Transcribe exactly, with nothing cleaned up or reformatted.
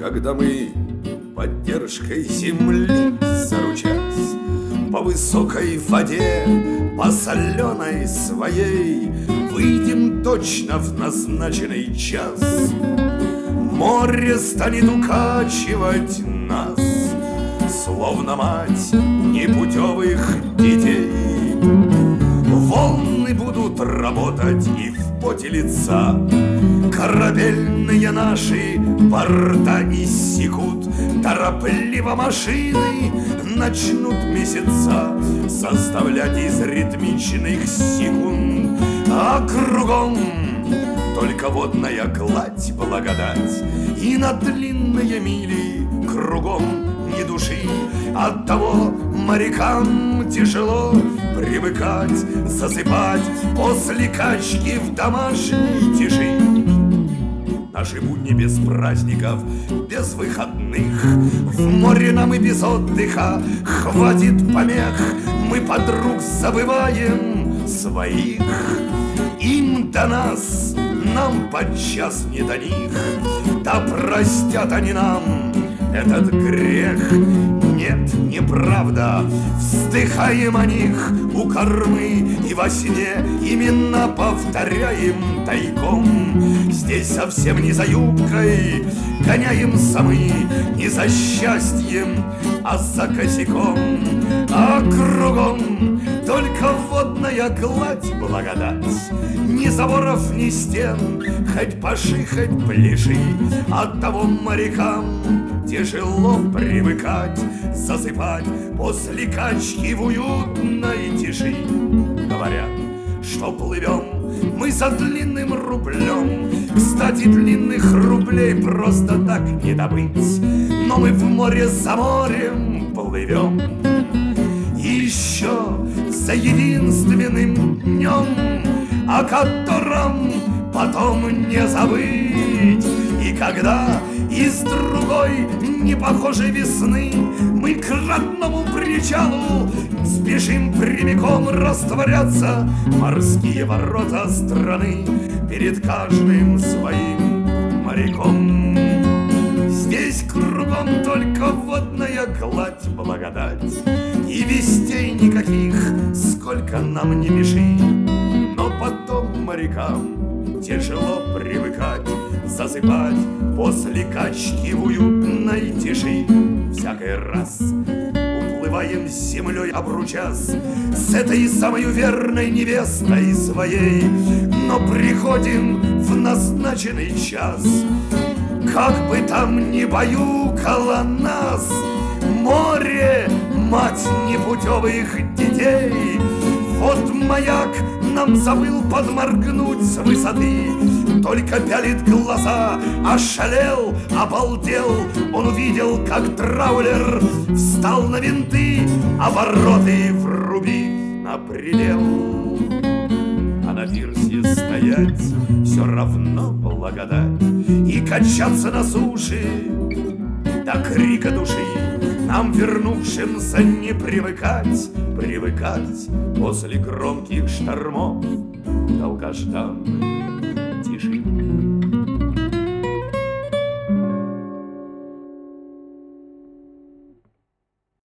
когда мы поддержкой земли заручась, по высокой воде, по соленой своей, выйдем точно в назначенный час. Море станет укачивать нас, словно мать непутевых детей. Волны будут работать и в поте лица, корабельные наши борта иссекут, торопливо машины начнут месяца составлять из ритмичных секунд, а кругом только водная гладь, благодать, и на длинные мили кругом ни души. Оттого морякам тяжело привыкать, засыпать после качки в домашней тиши. Наши будни без праздников, без выходных, в море нам и без отдыха хватит помех. Мы подруг забываем своих, им до нас, нам подчас не до них. Да простят они нам этот грех. Нет, неправда, вздыхаем о них у кормы и во сне именно повторяем тайком. Здесь совсем не за юбкой гоняемся мы, не за счастьем, а за косяком. А кругом только водная гладь, благодать, ни заборов, ни стен, хоть паши, хоть пляши. Оттого морякам тяжело привыкать, засыпать после качки в уютной тиши. Говорят, что плывем мы за длинным рублем. Кстати, длинных рублей просто так не добыть, но мы в море за морем плывем. И еще за единственным днем, о котором потом не забыть. И когда из другой непохожей весны мы к родному причалу спешим прямиком растворяться, морские ворота страны перед каждым своим моряком. Здесь кругом только водная гладь, благодать, и вестей никаких, сколько нам не пиши. Но потом морякам тяжело привыкать, засыпать после качки в уютной тиши. Всякий раз уплываем с землей обручас с этой самой верной невестой своей, но приходим в назначенный час. Как бы там ни баюкало нас море, мать непутевых детей, вот маяк нам забыл подморгнуть с высоты, только пялит глаза, ошалел, обалдел. Он увидел, как траулер встал на винты, обороты врубив на предел. А на пирсе стоять все равно благодать, и качаться на суше до крика души. Нам, вернувшимся, не привыкать, привыкать после громких штормов долгожданной тиши.